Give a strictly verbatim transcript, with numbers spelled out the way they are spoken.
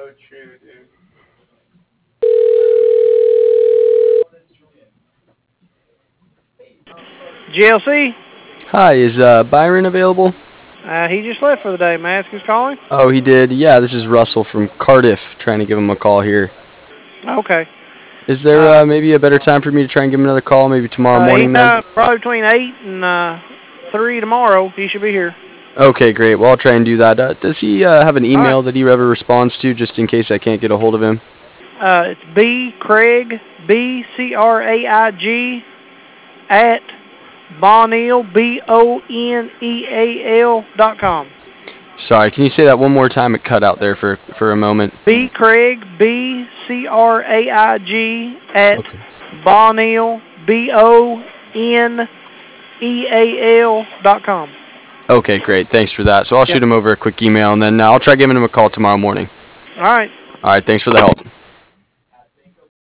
G L C? Hi, is uh, Byron available? Uh, he just left for the day. May I ask who's calling? Oh, he did? Yeah, this is Russell from Cardiff trying to give him a call here. Okay. Is there Uh, uh, maybe a better time for me to try and give him another call, maybe tomorrow uh, morning then? anytime, probably between eight and uh, three tomorrow. He should be here. Okay, great. Well, I'll try and do that. Uh, does he uh, have an All right. email that he ever responds to, just in case I can't get a hold of him? Uh, it's B Craig, B C R A I G, at Bonnell, B O N E A L dot com. Sorry, can you say that one more time? It cut out there for, for a moment. B Craig, B C R A I G, at Okay. Bonnell, B O N E A L dot com. Okay, great. Thanks for that. So I'll Yep. shoot him over a quick email, and then uh, I'll try giving him a call tomorrow morning. All right. All right, thanks for the help.